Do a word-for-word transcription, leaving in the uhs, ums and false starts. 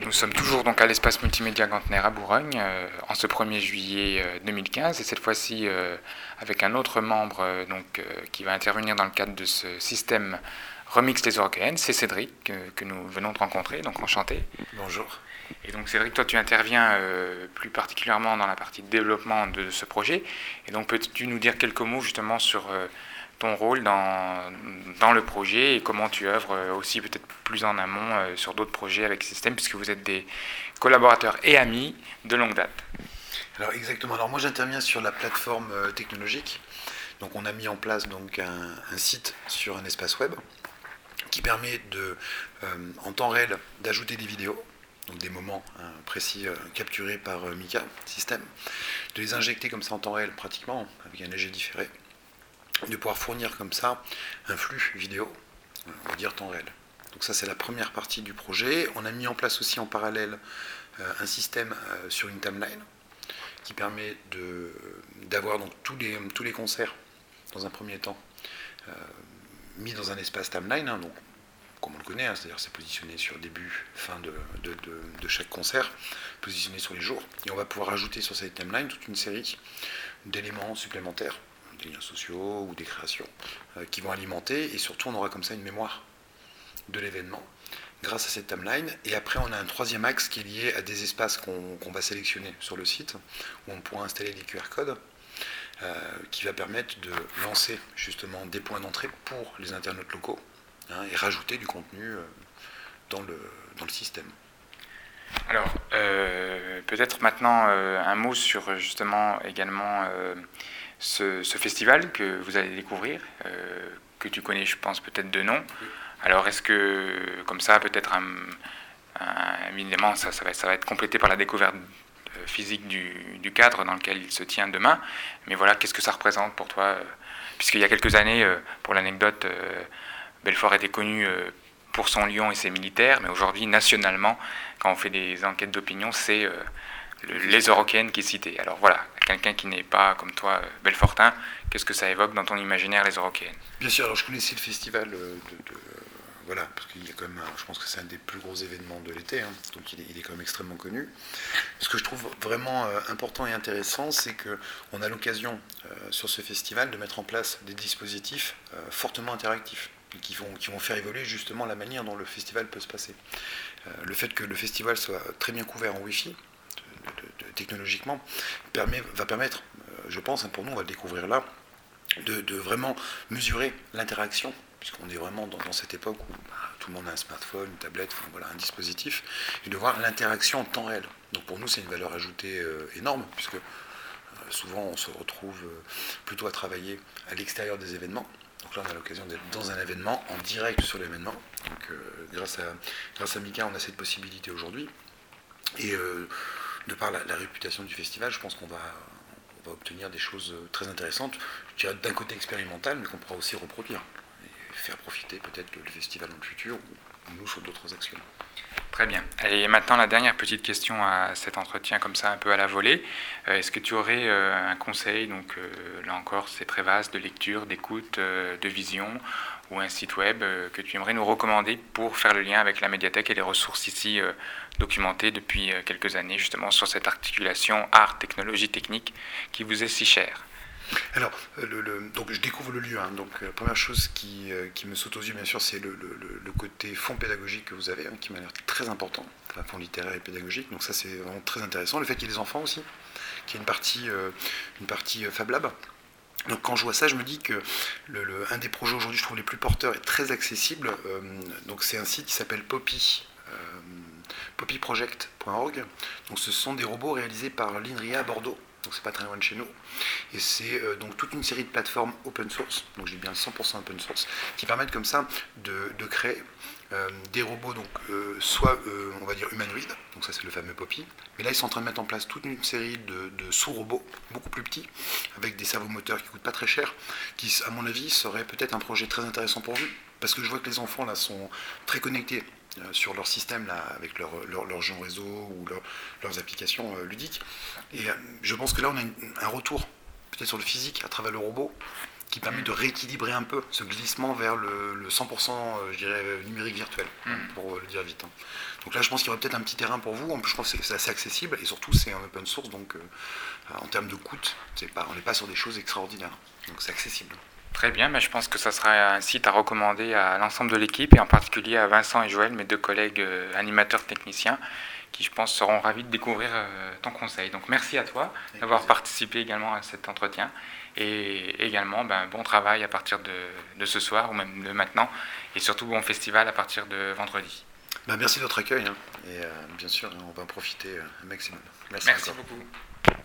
Nous sommes toujours donc à l'espace multimédia Gantener à Bourgogne euh, en ce premier juillet euh, deux mille quinze et cette fois-ci euh, avec un autre membre euh, donc, euh, qui va intervenir dans le cadre de ce système Remix les Européennes, c'est Cédric euh, que nous venons de rencontrer, donc enchanté. Bonjour. Et donc Cédric, toi tu interviens euh, plus particulièrement dans la partie de développement de ce projet et donc peux-tu nous dire quelques mots justement sur euh, ton rôle dans, dans le projet et comment tu œuvres aussi peut-être plus en amont euh, sur d'autres projets avec Système puisque vous êtes des collaborateurs et amis de longue date. Alors exactement, alors moi j'interviens sur la plateforme euh, technologique. Donc on a mis en place donc un, un site sur un espace web qui permet de, euh, en temps réel d'ajouter des vidéos, donc des moments hein, précis euh, capturés par euh, Mika System, de les injecter comme ça en temps réel pratiquement avec un léger différé, de pouvoir fournir comme ça un flux vidéo, on va dire temps réel. Donc ça c'est la première partie du projet. On a mis en place aussi en parallèle euh, un système euh, sur une timeline qui permet de, d'avoir donc tous les, tous les concerts dans un premier temps euh, mis dans un espace timeline, hein, donc comme on le connaît, hein, c'est-à-dire c'est positionné sur début, fin de, de, de, de chaque concert, positionné sur les jours, et on va pouvoir ajouter sur cette timeline toute une série d'éléments supplémentaires, des liens sociaux ou des créations euh, qui vont alimenter, et surtout on aura comme ça une mémoire de l'événement grâce à cette timeline. Et après on a un troisième axe qui est lié à des espaces qu'on, qu'on va sélectionner sur le site, où on pourra installer des Q R codes euh, qui va permettre de lancer justement des points d'entrée pour les internautes locaux hein, et rajouter du contenu euh, dans, le, dans le système. Alors, euh, peut-être maintenant euh, un mot sur justement également euh, ce, ce festival que vous allez découvrir, euh, que tu connais, je pense, peut-être de nom. Alors, est-ce que, comme ça, peut-être un, un, évidemment, ça, ça, va, ça va être complété par la découverte physique du, du cadre dans lequel il se tient demain. Mais voilà, qu'est-ce que ça représente pour toi euh, puisqu'il y a quelques années, euh, pour l'anecdote, euh, Belfort était connu euh, pour son lion et ses militaires, mais aujourd'hui, nationalement, quand on fait des enquêtes d'opinion, c'est euh, le, les Eurokéennes qui est cité. Alors voilà, quelqu'un qui n'est pas, comme toi, euh, belfortin, qu'est-ce que ça évoque dans ton imaginaire, les Eurokéennes ? Bien sûr, alors je connaissais le festival de... de... Voilà, parce qu'il y a quand même, je pense que c'est un des plus gros événements de l'été, hein, donc il est, il est quand même extrêmement connu. Ce que je trouve vraiment euh, important et intéressant, c'est qu'on a l'occasion euh, sur ce festival de mettre en place des dispositifs euh, fortement interactifs, et qui vont, qui vont faire évoluer justement la manière dont le festival peut se passer. Euh, le fait que le festival soit très bien couvert en Wi-Fi, de, de, de, technologiquement, permet, va permettre, euh, je pense, hein, pour nous, on va le découvrir là, de, de vraiment mesurer l'interaction, puisqu'on est vraiment dans, dans cette époque où bah, tout le monde a un smartphone, une tablette, enfin, voilà, un dispositif, et de voir l'interaction en temps réel. Donc pour nous, c'est une valeur ajoutée euh, énorme, puisque euh, souvent on se retrouve euh, plutôt à travailler à l'extérieur des événements. Donc là, on a l'occasion d'être dans un événement, en direct sur l'événement. Donc euh, grâce à, grâce à Mika, on a cette possibilité aujourd'hui. Et euh, de par la, la réputation du festival, je pense qu'on va... on va obtenir des choses très intéressantes, je dirais d'un côté expérimental, mais qu'on pourra aussi reproduire et faire profiter peut-être le festival dans le futur ou nous sur d'autres actions. Très bien. Et maintenant, la dernière petite question à cet entretien, comme ça, un peu à la volée. Euh, est-ce que tu aurais euh, un conseil, donc euh, là encore, c'est très vaste, de lecture, d'écoute, euh, de vision, ou un site web euh, que tu aimerais nous recommander pour faire le lien avec la médiathèque et les ressources ici euh, documentées depuis euh, quelques années, justement, sur cette articulation art, technologie, technique qui vous est si chère ? Alors, le, le, donc je découvre le lieu. Hein, donc, la première chose qui, euh, qui me saute aux yeux, bien sûr, c'est le, le, le côté fond pédagogique que vous avez, hein, qui m'a l'air très important, un fond littéraire et pédagogique. Donc ça, c'est vraiment très intéressant. Le fait qu'il y ait des enfants aussi, qu'il y ait une partie, euh, une partie euh, Fab Lab. Donc quand je vois ça, je me dis que le, le, un des projets aujourd'hui, je trouve les plus porteurs et très accessibles. Euh, donc c'est un site qui s'appelle Poppy. Euh, poppy project point org. Donc ce sont des robots réalisés par l'INRIA à Bordeaux. Donc c'est pas très loin de chez nous, et c'est euh, donc toute une série de plateformes open source, donc je dis bien cent pour cent open source, qui permettent comme ça de, de créer euh, des robots, donc euh, soit euh, on va dire humanoïdes, donc ça c'est le fameux Poppy, mais là ils sont en train de mettre en place toute une série de, de sous-robots, beaucoup plus petits, avec des servomoteurs qui coûtent pas très cher, qui à mon avis serait peut-être un projet très intéressant pour vous, parce que je vois que les enfants là sont très connectés sur leur système là, avec leurs leur, leur jeux réseau ou leur, leurs applications euh, ludiques. Et euh, je pense que là, on a une, un retour, peut-être sur le physique, à travers le robot, qui permet de rééquilibrer un peu ce glissement vers le, le cent pour cent euh, je dirais, numérique virtuel, mmh. pour le dire vite. Hein. Donc là, je pense qu'il y aurait peut-être un petit terrain pour vous. En plus, je pense que c'est assez accessible et surtout, c'est en open source, donc euh, en termes de coût, c'est pas, on n'est pas sur des choses extraordinaires. Donc c'est accessible. Très bien, mais je pense que ça sera un site à recommander à l'ensemble de l'équipe et en particulier à Vincent et Joël, mes deux collègues euh, animateurs techniciens, qui je pense seront ravis de découvrir euh, ton conseil. Donc merci à toi Avec d'avoir plaisir. participé également à cet entretien et également ben, bon travail à partir de, de ce soir ou même de maintenant et surtout bon festival à partir de vendredi. Ben, merci de votre accueil hein. et euh, bien sûr on va en profiter un maximum. Merci, merci beaucoup.